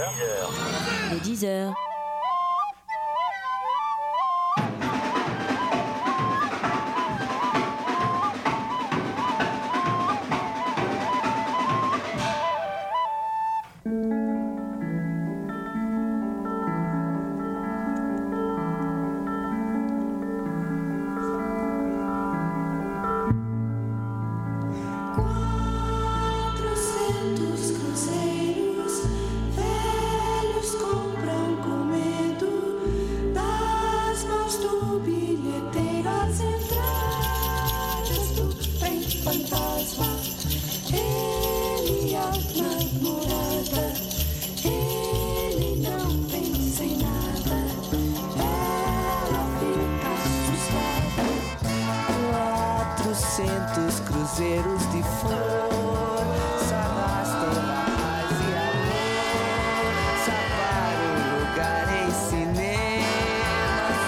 Le 10h. Cruzeiros de força arrastam paz e amor, salvaram o lugar em cinemas,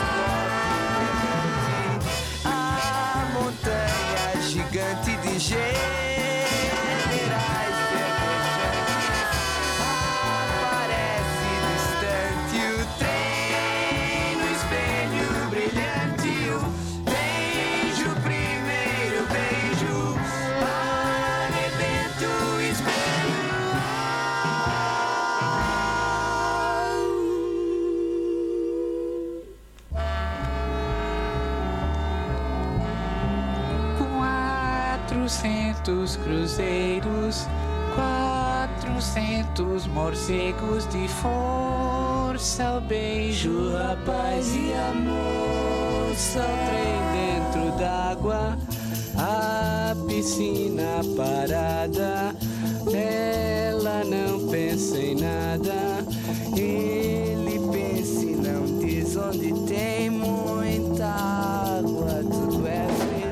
a montanha gigante de generais verdejantes aparece distante, o trem no espelho brilhante, o beijo, primeiro beijo. Cruzeiros, 400 morcegos de força, o beijo, a paz e amor, só trem dentro d'água, a piscina parada, ela não pensa em nada, ele pensa e não diz onde tem muita água, tudo é feliz.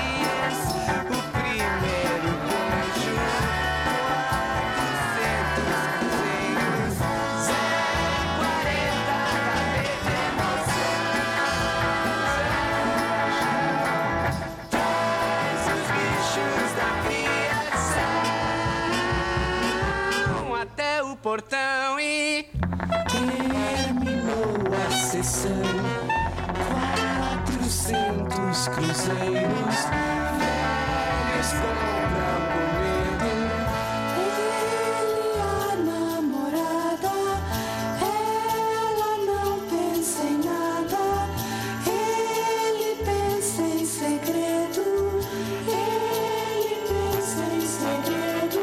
Portão e terminou a sessão. 400 cruzeiros velhos compram medo. Ele, a namorada, ela não pensa em nada. Ele pensa em segredo. Ele pensa em segredo.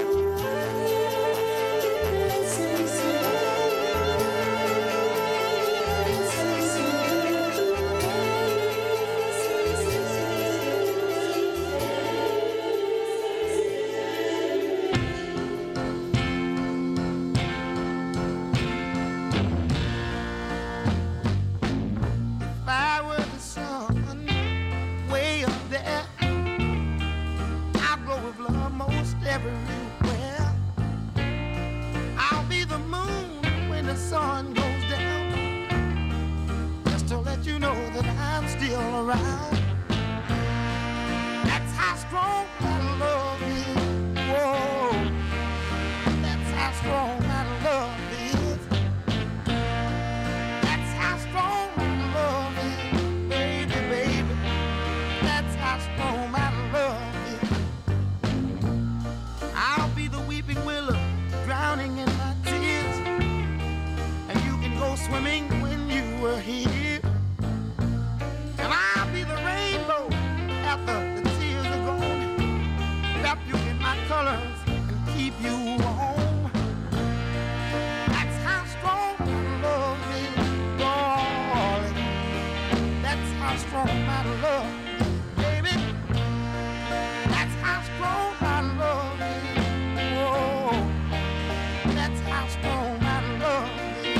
Everywhere, I'll be the moon when the sun goes down, just to let you know that I'm still around. That's how strong my love is. Whoa, that's how strong my love is. That's how strong my love is, baby, baby. That's how strong my love is. I'll be the weeping willow, drowning in my tears, and you can go swimming when you were here. And I'll be the rainbow after the tears are gone, wrap you in my colors and keep you warm. That's how strong my love is, darling. That's how strong my love is, baby. That's how strong my love is. That's how strong my love is.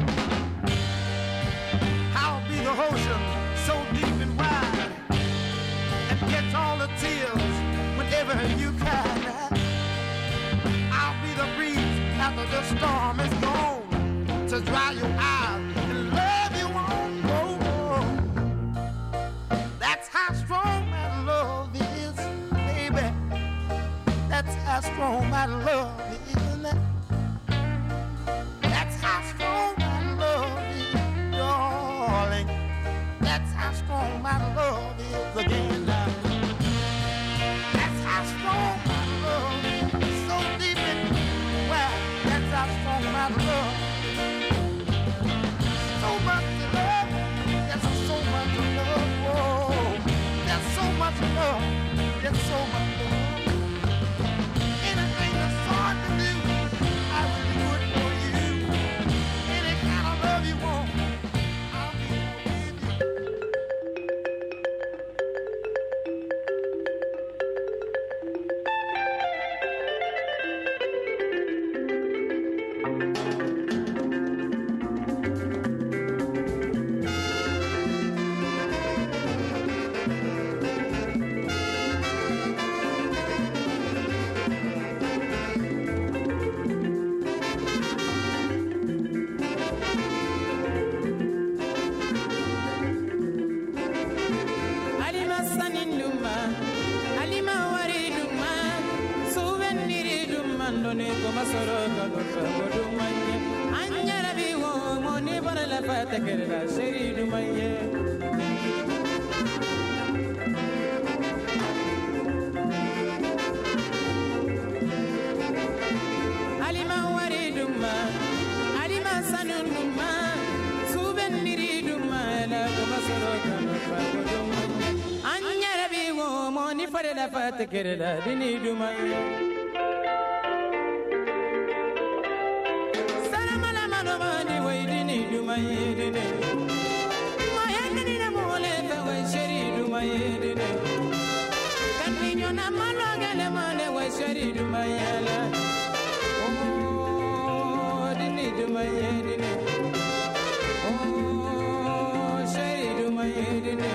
I'll be the ocean so deep and wide, and catch all the tears whenever you cry. I'll be the breeze after the storm is gone, to dry your eyes and love you on. That's how strong my love is, baby. That's how strong my love is. That's much love, just so much love. Anything that's hard to do, I will do it for you. Any kind of love you want, I'll give you. Kerala dini dumaya salamala manamani way dini dumaya dini maya dini na mole fa way sheri dumaya dini kanyo na maloga le mane way sheri dumaya la oh dini dumaya dini oh sheri dumaya dini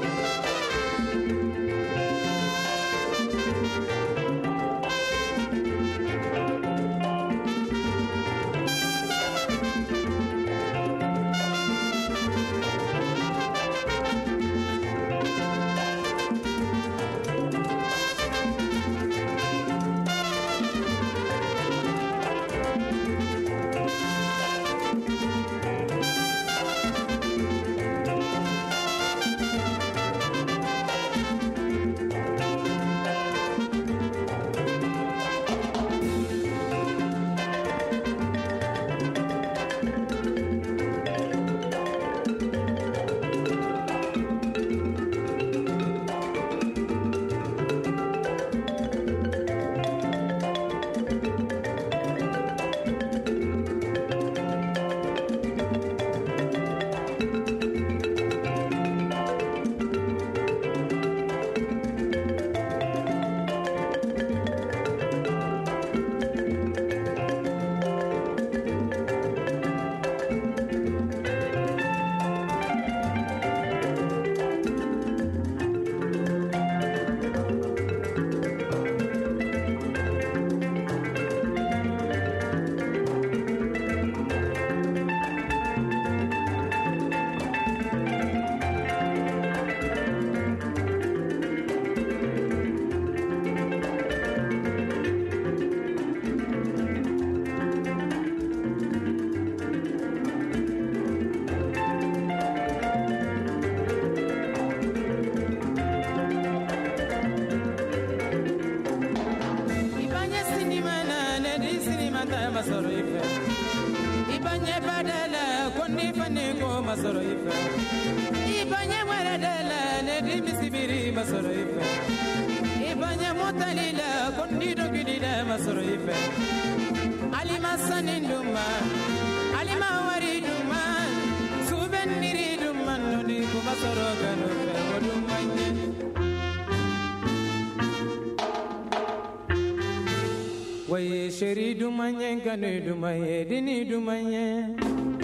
Way sheri dumanye kanu dumaye dini dumanye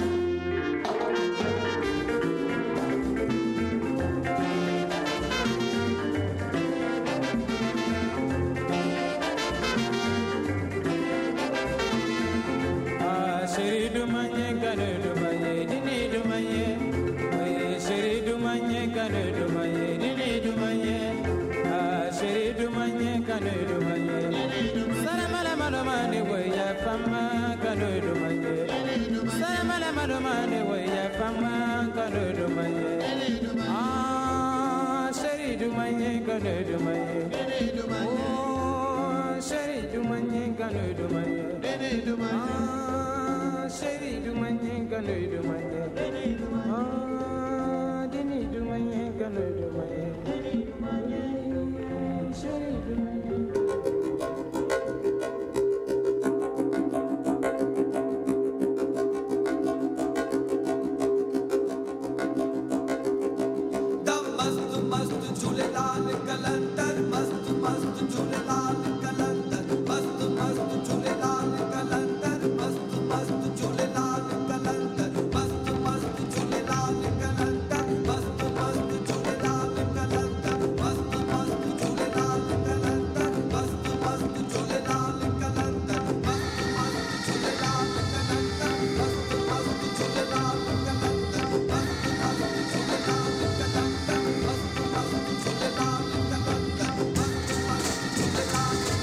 sheri dumanye kanu dumaye dini dumanye way sheri dumanye kanu dumaye dini dumanye sheri dumanye kanu dumaye salamala malomane way ya fama kanu dumanye salamala malomane way ya fama kanu dumanye sheri dumanye kanu dumanye oh sheri dumanye kanu dumanye sheri dumanye kanu dumanye dini dumanye kanu dumanye Bye.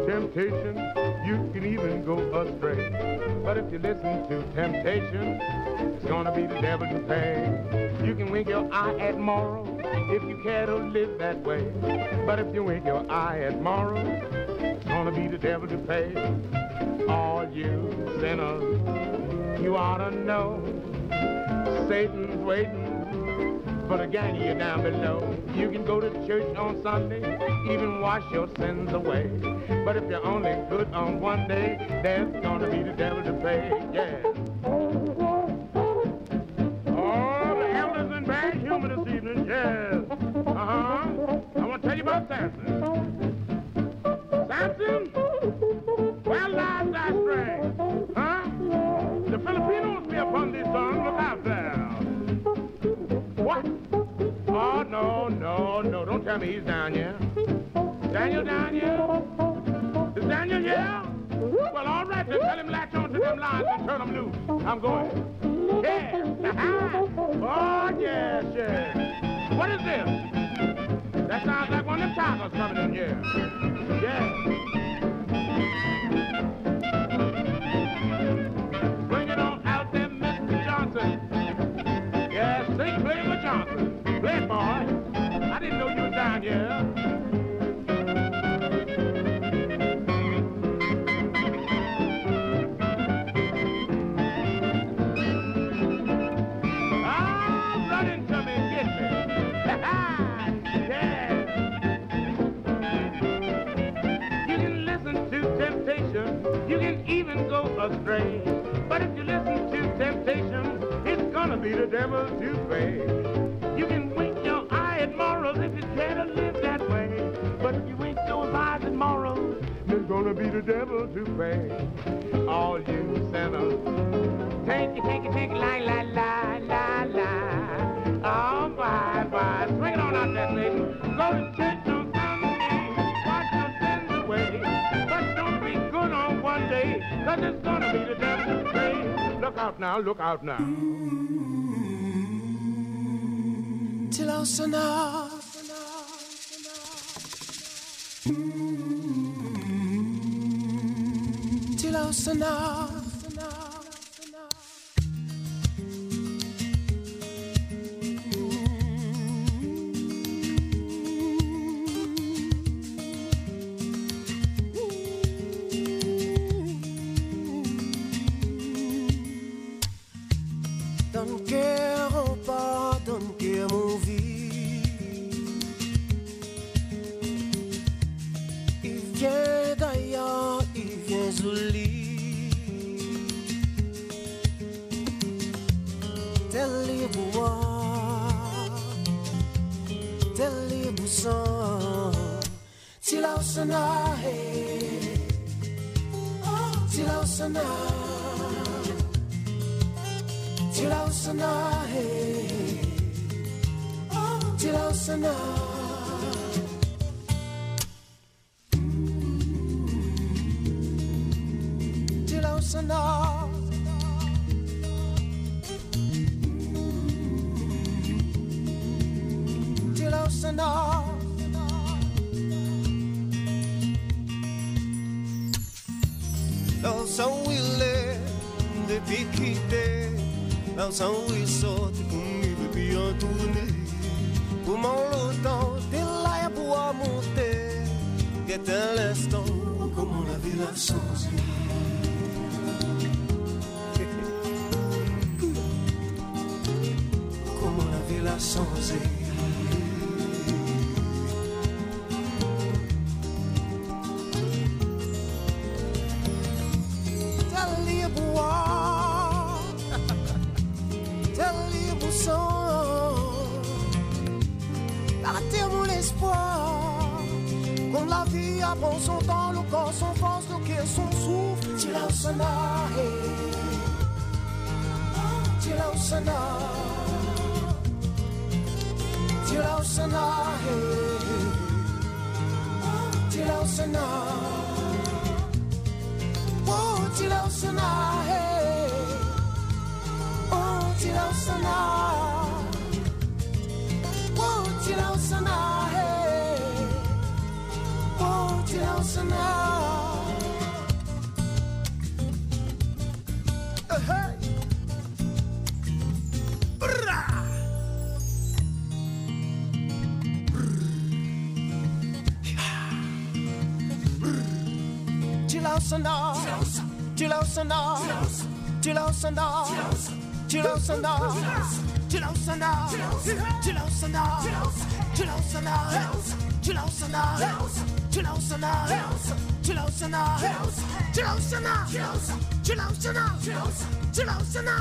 temptation, you can even go astray. But if you listen to temptation, it's gonna be the devil to pay. You can wink your eye at moral if you care to live that way. But if you wink your eye at moral, it's gonna be the devil to pay. All you sinners, you ought to know Satan's waiting for the gang of you down below. You can go to church on Sunday, even wash your sins away. But if you're only good on one day, there's gonna be the devil to pay, yeah. Oh, the elders in bad humor this evening, yes. I want to tell you about Samson. Samson? Well, lies thy strength, huh? The Filipinos be upon this song, look out there. What? Oh, no, don't tell me he's down here. Daniel down here? Is Daniel here? Well, all right, then tell him latch on to them lines and turn them loose. I'm going. Yes. Oh, yes. What is this? That sounds like one of them tigers coming in here. Yes. Bring it on out there, Mr. Johnson. Yes, sing Cleveland Johnson. Play it, boy. I didn't know you was down here. You can even go astray. But if you listen to temptation, it's gonna be the devil to pay. You can wink your eye at morals if you care to live that way. But if you wink those eyes at morals, it's gonna be the devil to pay. All you sinners, take it, la la la la la. Oh, bye. Swing it on out there, Satan. Go to church on Sunday, wash your sins away. But don't be good on one day, 'cause it's gonna be the devil to pay. Look out now. Till I sana. Till I sana. Prend son temps, le corps, son force, le cœur, son souffle. Tira au sana, tira au sana, tira au sana, tira au sana, oh, tira au sana, oh, tira au sana, oh, tira au sana. Till I was enough. Chilosana, Chilosana, Chilosana, Chilosana, Chilosana, Chilosana, Chilosana, Chilosana, Chilosana, Chilosana, Chilosana, Chilosana,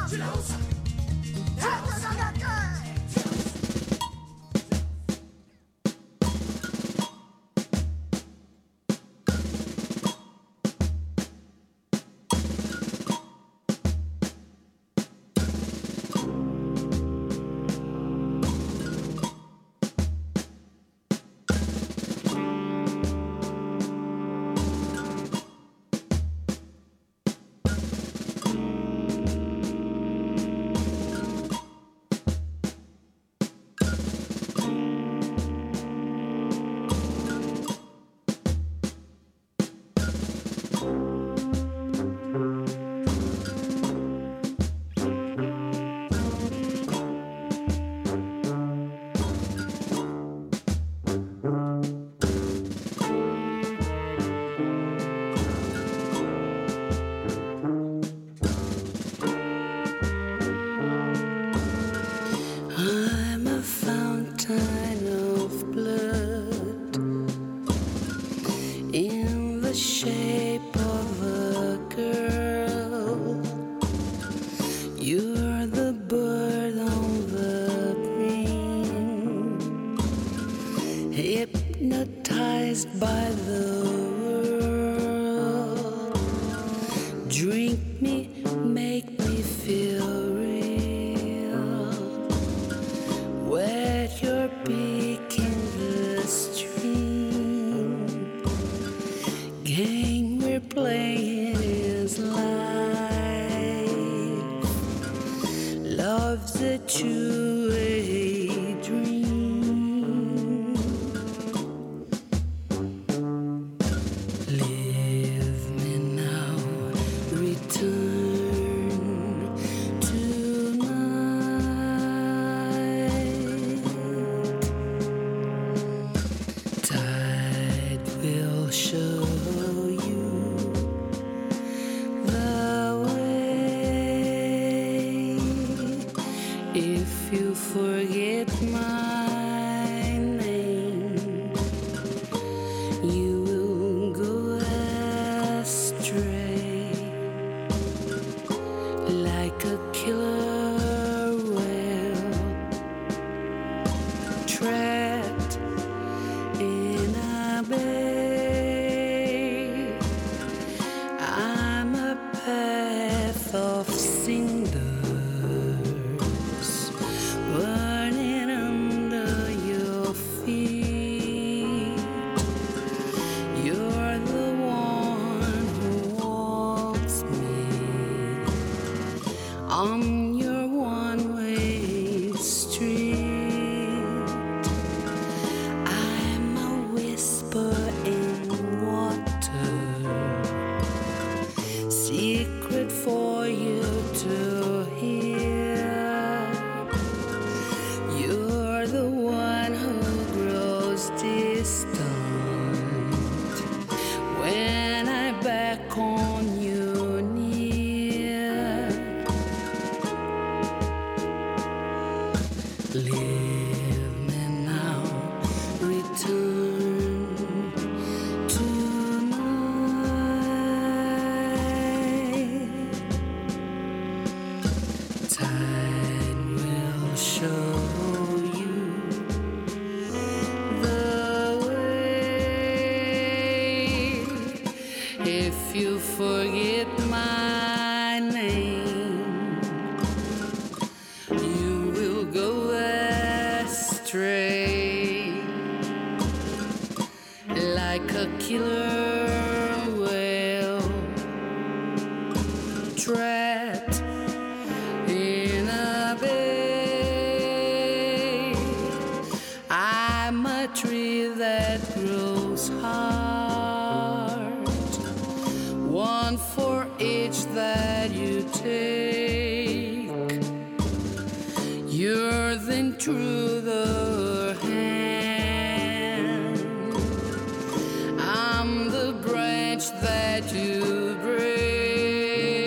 I'm the branch that to break.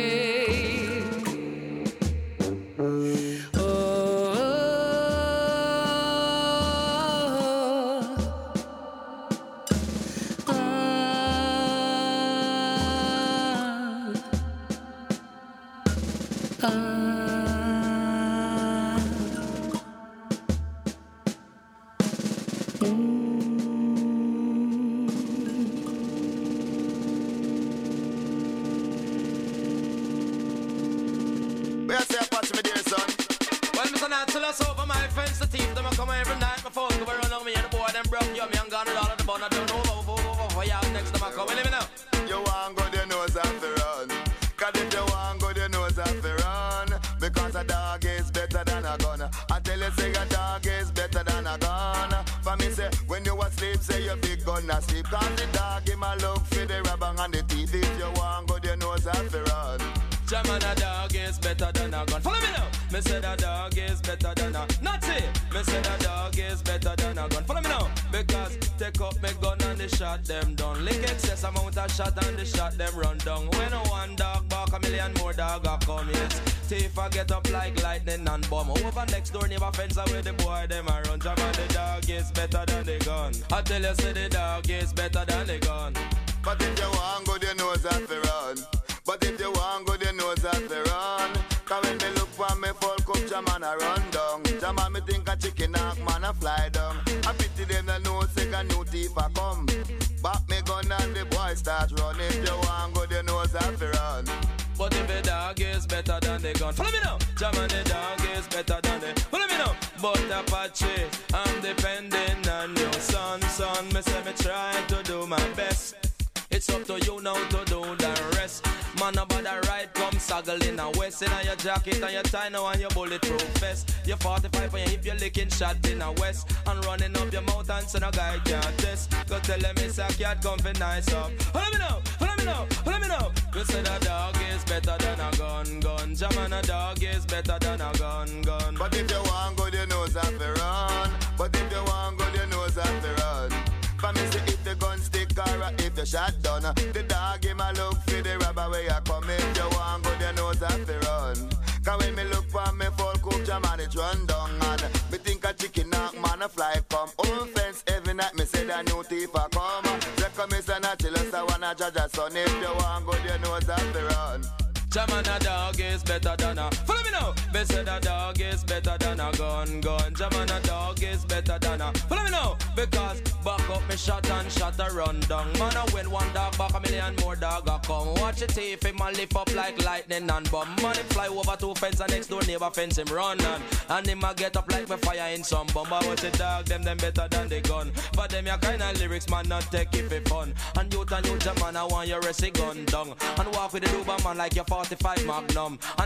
Sleep, cause the dog him a look for the rabang and the teeth. If you want go, the nose have to run. Jaman, a dog is better than a gun. Follow me now. Me say the dog is better than a Nazi. Me say the dog is better than a gun. Follow me now. Because take up me gun and the shot them down. Lick excess amount of shot and the shot them run down. When one dog bark, a million more dog a come, yes. Thief a get up like lightning and bomb. Over next door neighbor fence away the boy them a run. Jaman, the dog is better than the gun. I tell you say the dog is better than the gun. But if you want go, the nose have to run. But if you want go, the nose have to run. Cause when me look for me folk up, Jaman a run down. Jaman me think a chicken hawk man a fly down. I pity them that know say a new thief a come. Back me gun and the boy start run. If you want go, the nose have to run. But if the dog is better than the gun, follow me now. Jaman, the dog is better than the. Follow me now. But Apache, I'm depending on you, son. Me say me try to do my best. It's up to you now to do the rest. Man about the right, come saggle in a west. In your jacket and your tie now and your bulletproof vest. You're 45 and if you're licking shot in a west. And running up your mouth and so no guy can't test. Go tell them it's a cat come for nice up. Follow me now, follow me now, follow me now. You say the dog is better than a gun. Jaman, a dog is better than a gun. But if you want go, the nose have to run. But if you want go, the nose have to run. For me say if the gun stick or if the shot done, the dog him a look for the robber where you come. If you want go, the nose have to run. Cause when me look for me folk cook, Jaman it run down. And me think a chicken knock man a fly come. Old fence every night me say the new thief a come. Reckon me say not chill us I wanna judge a son. If you want go, the nose have to run. Jaman, a dog is better than a. Follow me now. Me say the dog is better than a gun. Jaman, a dog is better than a. Follow me now. Because back up me shot and shot a run down. Man, I win one dog back, a million more dog a come. Watch it thief him a lift up like lightning and bomb. Man, him fly over two fence and next door neighbor fence him run on. And him a get up like me fire in some bomb. But watch it dog, them better than the gun. But them ya kind of lyrics man not take it for fun. And you Jaman, I want your rest gun down. And walk with the Duba man like your 45 Magnum. And